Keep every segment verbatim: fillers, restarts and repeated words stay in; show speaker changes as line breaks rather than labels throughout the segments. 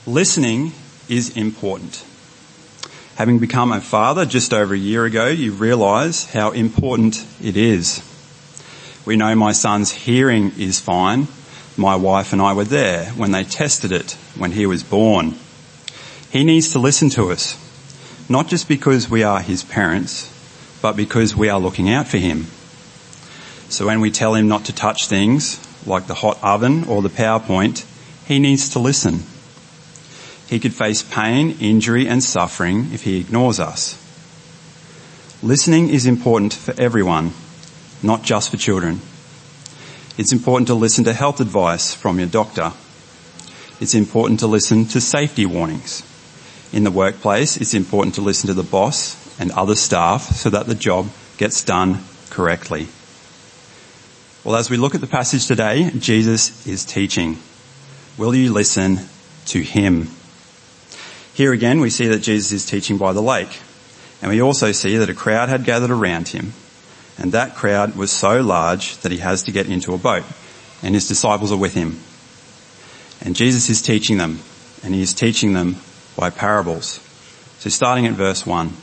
Listening is important. Having become a father just over a year ago, you realise how important it is. We know my son's hearing is fine. My wife and I were there when they tested it when he was born. He needs to listen to us, not just because we are his parents, but because we are looking out for him. So when we tell him not to touch things like the hot oven or the PowerPoint, he needs to listen. He could face pain, injury and suffering if he ignores us. Listening is important for everyone, not just for children. It's important to listen to health advice from your doctor. It's important to listen to safety warnings. In the workplace, it's important to listen to the boss and other staff so that the job gets done correctly. Well, as we look at the passage today, Jesus is teaching. Will you listen to him? Here again, we see that Jesus is teaching by the lake, and we also see that a crowd had gathered around him, and that crowd was so large that he has to get into a boat, and his disciples are with him. And Jesus is teaching them, and he is teaching them by parables. So starting at verse one.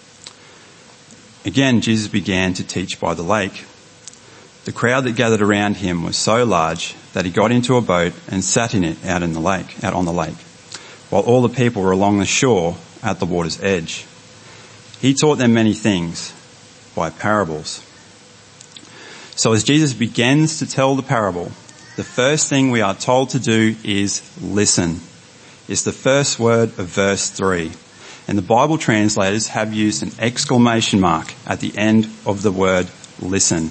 Again, Jesus began to teach by the lake. The crowd that gathered around him was so large that he got into a boat and sat in it out in the lake, out on the lake, while all the people were along the shore at the water's edge. He taught them many things by parables. So as Jesus begins to tell the parable, the first thing we are told to do is listen. It's the first word of verse three. And the Bible translators have used an exclamation mark at the end of the word listen.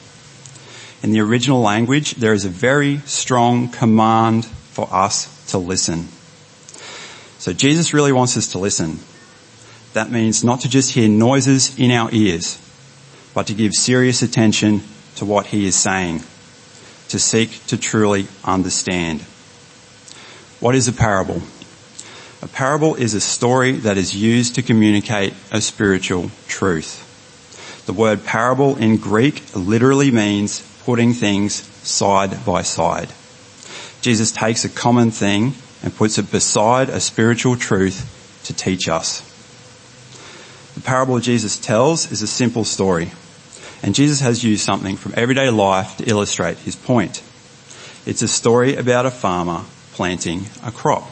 In the original language, there is a very strong command for us to listen. So Jesus really wants us to listen. That means not to just hear noises in our ears, but to give serious attention to what he is saying, to seek to truly understand. What is a parable? A parable is a story that is used to communicate a spiritual truth. The word parable in Greek literally means putting things side by side. Jesus takes a common thing and puts it beside a spiritual truth to teach us. The parable Jesus tells is a simple story, and Jesus has used something from everyday life to illustrate his point. It's a story about a farmer planting a crop.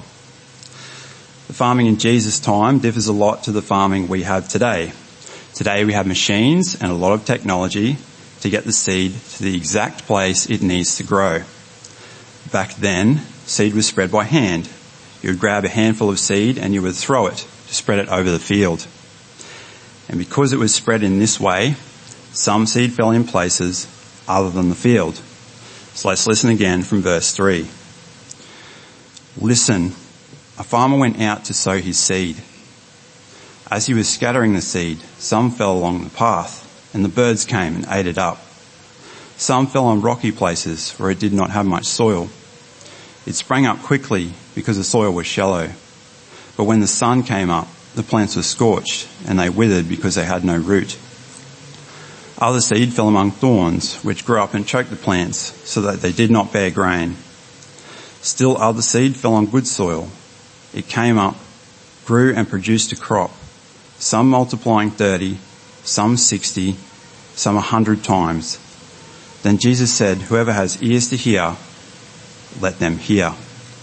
The farming in Jesus' time differs a lot to the farming we have today. Today we have machines and a lot of technology to get the seed to the exact place it needs to grow. Back then, seed was spread by hand. You would grab a handful of seed and you would throw it to spread it over the field. And because it was spread in this way, some seed fell in places other than the field. So let's listen again from verse three. Listen, a farmer went out to sow his seed. As he was scattering the seed, some fell along the path, and the birds came and ate it up. Some fell on rocky places where it did not have much soil. It sprang up quickly because the soil was shallow. But when the sun came up, the plants were scorched, and they withered because they had no root. Other seed fell among thorns, which grew up and choked the plants, so that they did not bear grain. Still other seed fell on good soil. It came up, grew and produced a crop, some multiplying thirty, some sixty, some a hundred times. Then Jesus said, whoever has ears to hear, let them hear.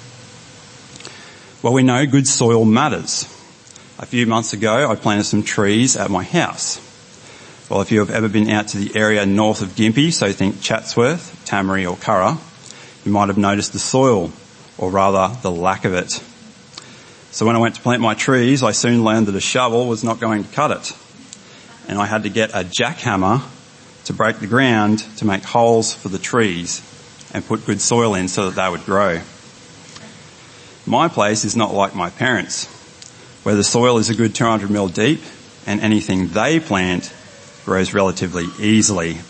Well, we know good soil matters. A few months ago, I planted some trees at my house. Well, if you have ever been out to the area north of Gympie, so think Chatsworth, Tamaree or Curra, you might have noticed the soil, or rather the lack of it. So when I went to plant my trees, I soon learned that a shovel was not going to cut it. And I had to get a jackhammer to break the ground to make holes for the trees and put good soil in so that they would grow. My place is not like my parents', where the soil is a good two hundred mil deep and anything they plant grows relatively easily.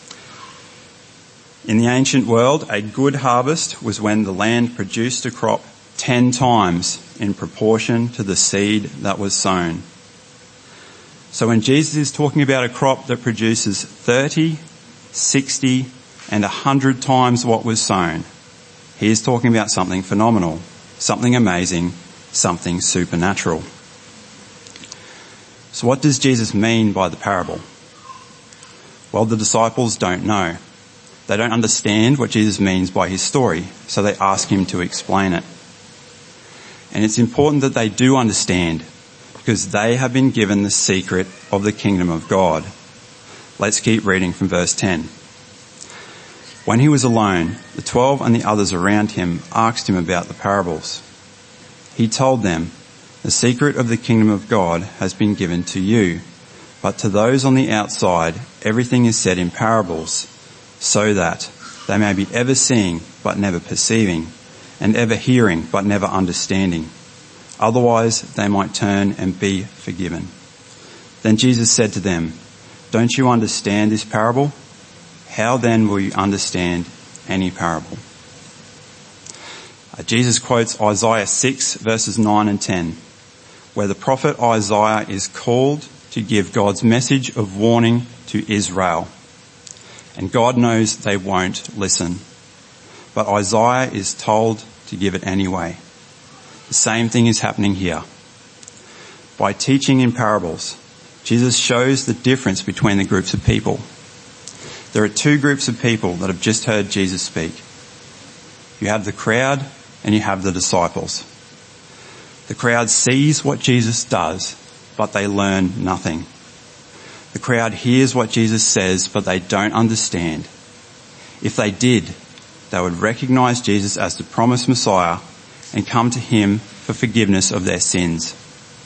In the ancient world, a good harvest was when the land produced a crop ten times in proportion to the seed that was sown. So when Jesus is talking about a crop that produces thirty, sixty, and one hundred times what was sown, he is talking about something phenomenal, something amazing, something supernatural. So what does Jesus mean by the parable? Well, the disciples don't know. They don't understand what Jesus means by his story, so they ask him to explain it. And it's important that they do understand, because they have been given the secret of the kingdom of God. Let's keep reading from verse ten. When he was alone, the twelve and the others around him asked him about the parables. He told them, "The secret of the kingdom of God has been given to you, but to those on the outside everything is said in parables, so that they may be ever seeing but never perceiving, and ever hearing but never understanding. Otherwise they might turn and be forgiven." Then Jesus said to them, "Don't you understand this parable? How then will you understand any parable?" Uh, Jesus quotes Isaiah six verses nine and ten, where the prophet Isaiah is called to give God's message of warning to Israel. And God knows they won't listen. But Isaiah is told to give it anyway. The same thing is happening here. By teaching in parables, Jesus shows the difference between the groups of people. There are two groups of people that have just heard Jesus speak. You have the crowd and you have the disciples. The crowd sees what Jesus does, but they learn nothing. The crowd hears what Jesus says, but they don't understand. If they did, they would recognize Jesus as the promised Messiah and come to him for forgiveness of their sins.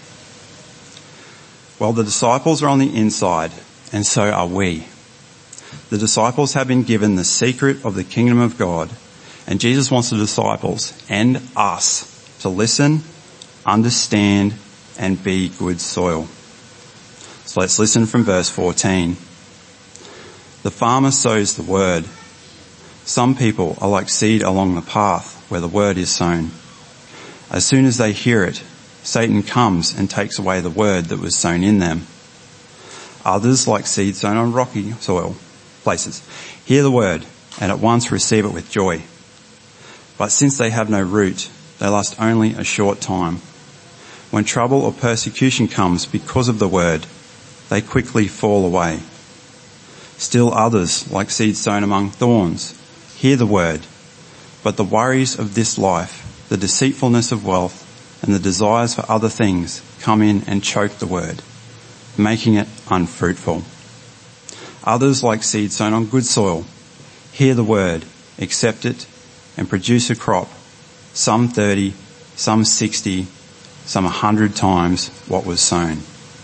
Well, the disciples are on the inside, and so are we. The disciples have been given the secret of the kingdom of God, and Jesus wants the disciples and us to listen, understand, and be good soil. So let's listen from verse fourteen. The farmer sows the word. Some people are like seed along the path where the word is sown. As soon as they hear it, Satan comes and takes away the word that was sown in them. Others, like seed sown on rocky soil places, hear the word and at once receive it with joy. But since they have no root, they last only a short time. When trouble or persecution comes because of the word, they quickly fall away. Still others, like seed sown among thorns, hear the word, but the worries of this life, the deceitfulness of wealth, and the desires for other things come in and choke the word, making it unfruitful. Others, like seed sown on good soil, hear the word, accept it, and produce a crop, some thirty, some sixty, some a hundred times what was sown.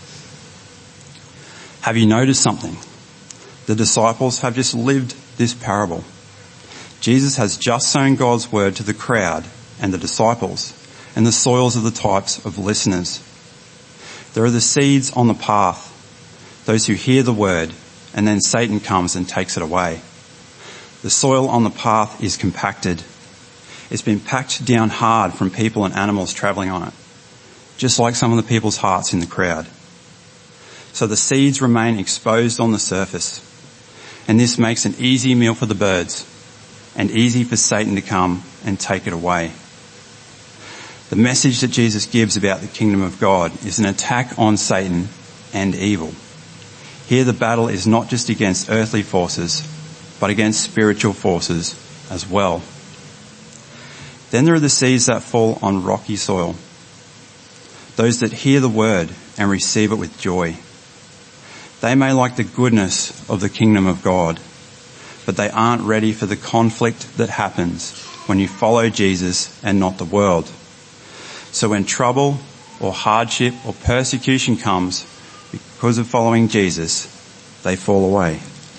Have you noticed something? The disciples have just lived this parable. Jesus has just sown God's word to the crowd and the disciples, and the soils are the types of listeners. There are the seeds on the path, those who hear the word, and then Satan comes and takes it away. The soil on the path is compacted. It's been packed down hard from people and animals travelling on it, just like some of the people's hearts in the crowd. So the seeds remain exposed on the surface, and this makes an easy meal for the birds and easy for Satan to come and take it away. The message that Jesus gives about the kingdom of God is an attack on Satan and evil. Here the battle is not just against earthly forces, but against spiritual forces as well. Then there are the seeds that fall on rocky soil, those that hear the word and receive it with joy. They may like the goodness of the kingdom of God, but they aren't ready for the conflict that happens when you follow Jesus and not the world. So when trouble or hardship or persecution comes because of following Jesus, they fall away.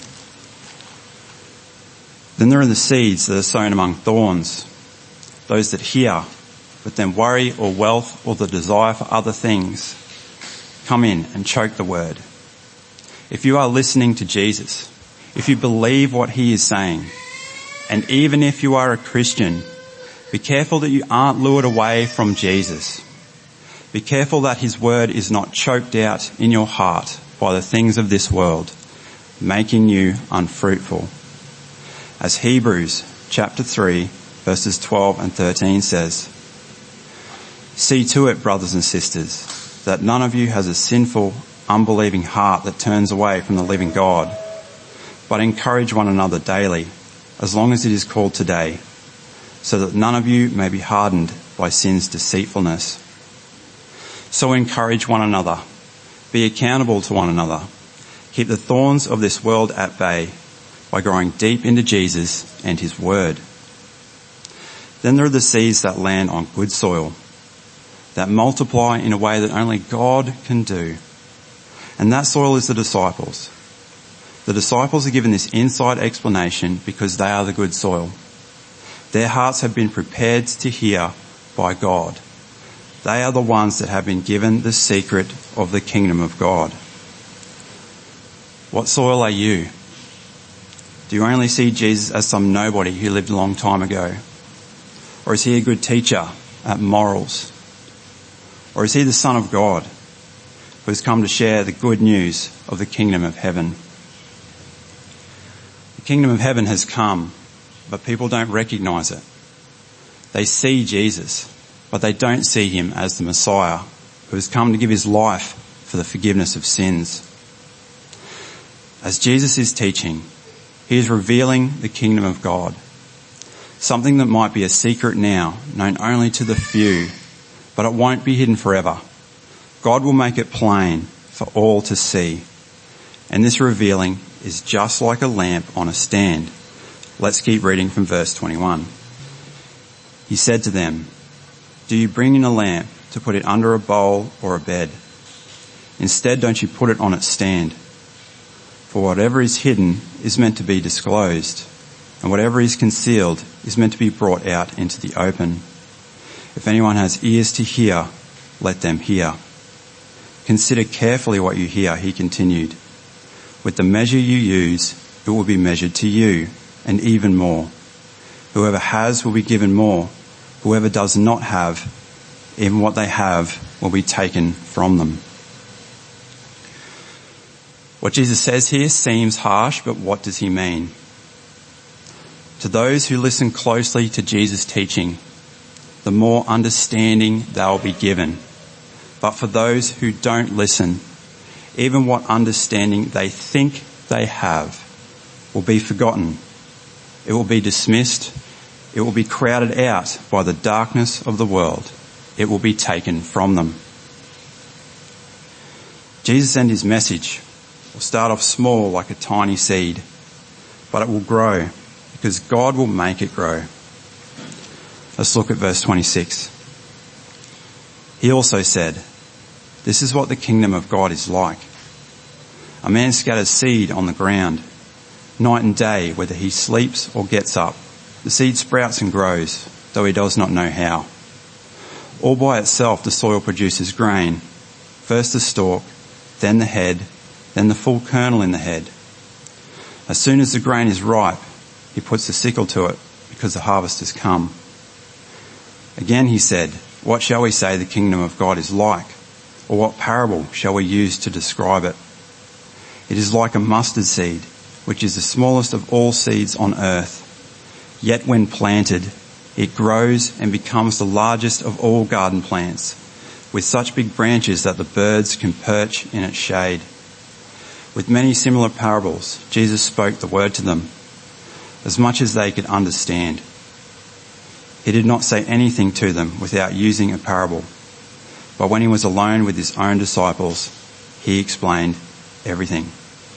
Then there are the seeds that are sown among thorns, those that hear, but then worry or wealth or the desire for other things come in and choke the word. If you are listening to Jesus, if you believe what he is saying, and even if you are a Christian, be careful that you aren't lured away from Jesus. Be careful that his word is not choked out in your heart by the things of this world, making you unfruitful. As Hebrews chapter three verses twelve and thirteen says, See to it, brothers and sisters, that none of you has a sinful, unbelieving heart that turns away from the living God, but encourage one another daily, as long as it is called today, so that none of you may be hardened by sin's deceitfulness. So encourage one another, be accountable to one another, keep the thorns of this world at bay by growing deep into Jesus and his word. Then there are the seeds that land on good soil, that multiply in a way that only God can do. And that soil is the disciples. The disciples are given this inside explanation because they are the good soil. Their hearts have been prepared to hear by God. They are the ones that have been given the secret of the kingdom of God. What soil are you? Do you only see Jesus as some nobody who lived a long time ago? Or is he a good teacher at morals? Or is he the Son of God who has come to share the good news of the kingdom of heaven? The kingdom of heaven has come, but people don't recognize it. They see Jesus, but they don't see him as the Messiah who has come to give his life for the forgiveness of sins. As Jesus is teaching, he is revealing the kingdom of God, something that might be a secret now, known only to the few, but it won't be hidden forever. God will make it plain for all to see. And this revealing is just like a lamp on a stand. Let's keep reading from verse twenty-one. He said to them, "Do you bring in a lamp to put it under a bowl or a bed? Instead, don't you put it on its stand? For whatever is hidden is meant to be disclosed, and whatever is concealed is meant to be brought out into the open. If anyone has ears to hear, let them hear. Consider carefully what you hear," he continued. "With the measure you use, it will be measured to you, and even more. Whoever has will be given more. Whoever does not have, even what they have will be taken from them." What Jesus says here seems harsh, but what does he mean? To those who listen closely to Jesus' teaching, the more understanding they'll be given. But for those who don't listen, even what understanding they think they have will be forgotten. It will be dismissed. It will be crowded out by the darkness of the world. It will be taken from them. Jesus and his message will start off small like a tiny seed, but it will grow because God will make it grow. Let's look at verse twenty-six. He also said, "This is what the kingdom of God is like. A man scatters seed on the ground. Night and day, whether he sleeps or gets up, the seed sprouts and grows, though he does not know how. All by itself the soil produces grain, first the stalk, then the head, then the full kernel in the head. As soon as the grain is ripe, he puts the sickle to it, because the harvest has come." Again he said, "What shall we say the kingdom of God is like? Or what parable shall we use to describe it? It is like a mustard seed, which is the smallest of all seeds on earth. Yet when planted, it grows and becomes the largest of all garden plants, with such big branches that the birds can perch in its shade." With many similar parables, Jesus spoke the word to them, as much as they could understand. He did not say anything to them without using a parable. But when he was alone with his own disciples, he explained everything.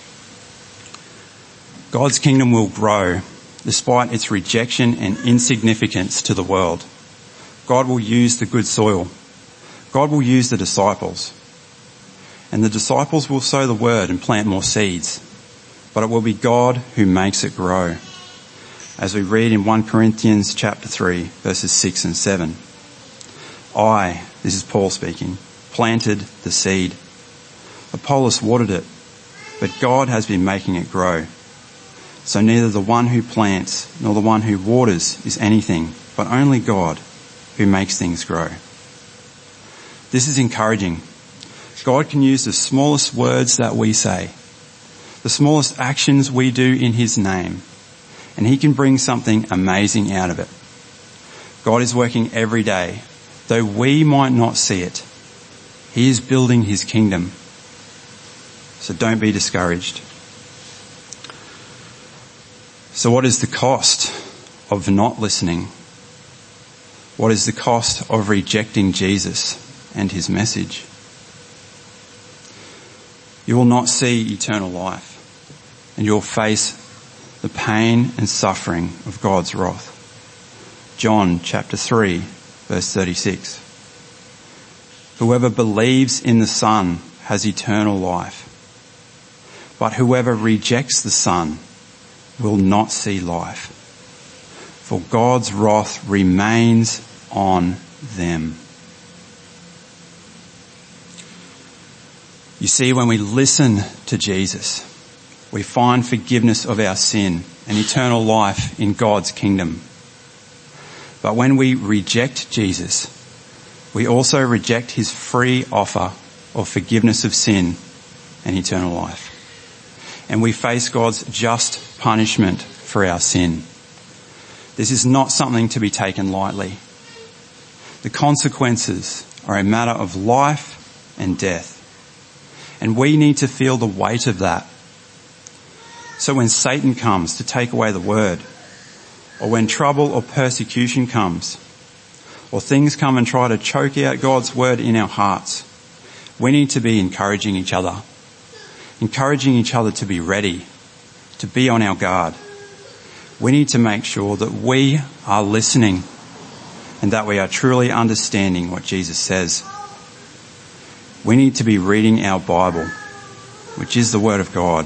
God's kingdom will grow despite its rejection and insignificance to the world. God will use the good soil. God will use the disciples. And the disciples will sow the word and plant more seeds. But it will be God who makes it grow. As we read in First Corinthians chapter three, verses six and seven. "I," this is Paul speaking, "planted the seed. Apollos watered it, but God has been making it grow. So neither the one who plants nor the one who waters is anything, but only God who makes things grow." This is encouraging. God can use the smallest words that we say, the smallest actions we do in his name, and he can bring something amazing out of it. God is working every day, Though we might not see it, he is building his kingdom. So don't be discouraged. So what is the cost of not listening? What is the cost of rejecting Jesus and his message? You will not see eternal life, and you'll face the pain and suffering of God's wrath. John chapter three, verse thirty-six. Whoever believes in the Son has eternal life, but whoever rejects the Son will not see life, for God's wrath remains on them. You see, when we listen to Jesus, we find forgiveness of our sin and eternal life in God's kingdom. But when we reject Jesus, we also reject his free offer of forgiveness of sin and eternal life. And we face God's just punishment for our sin. This is not something to be taken lightly. The consequences are a matter of life and death. And we need to feel the weight of that. So when Satan comes to take away the word, or when trouble or persecution comes, or things come and try to choke out God's word in our hearts, we need to be encouraging each other, encouraging each other to be ready, to be on our guard. We need to make sure that we are listening and that we are truly understanding what Jesus says. We need to be reading our Bible, which is the Word of God.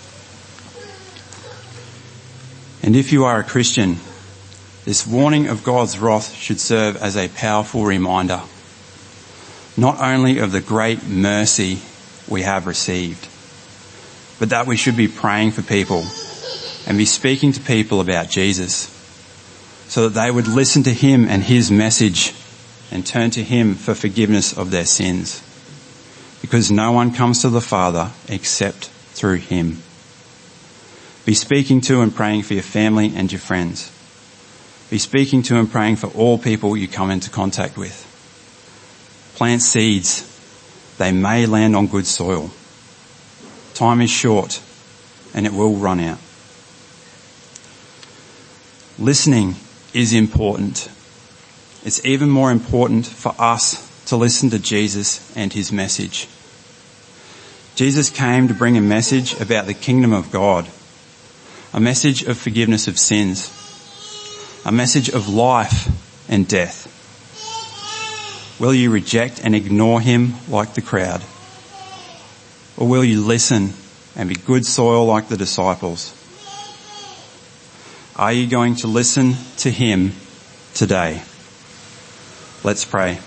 And if you are a Christian, this warning of God's wrath should serve as a powerful reminder, not only of the great mercy we have received, but that we should be praying for people and be speaking to people about Jesus so that they would listen to him and his message and turn to him for forgiveness of their sins. Because no one comes to the Father except through him. Be speaking to and praying for your family and your friends. Be speaking to and praying for all people you come into contact with. Plant seeds. They may land on good soil. Time is short and it will run out. Listening is important. It's even more important for us to listen to Jesus and his message. Jesus came to bring a message about the kingdom of God, a message of forgiveness of sins, a message of life and death. Will you reject and ignore him like the crowd? Or will you listen and be good soil like the disciples? Are you going to listen to him today? Let's pray.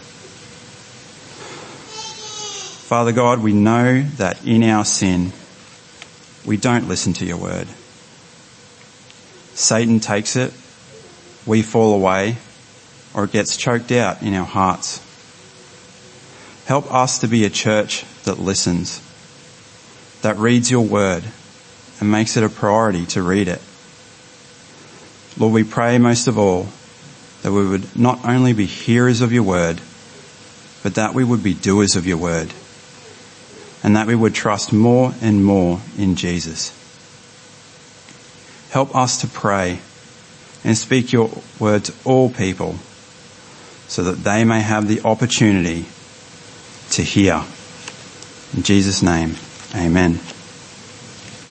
Father God, we know that in our sin, we don't listen to your word. Satan takes it, we fall away, or it gets choked out in our hearts. Help us to be a church that listens, that reads your word and makes it a priority to read it. Lord, we pray most of all that we would not only be hearers of your word, but that we would be doers of your word, and that we would trust more and more in Jesus. Help us to pray and speak your word to all people so that they may have the opportunity to hear. In Jesus' name, amen.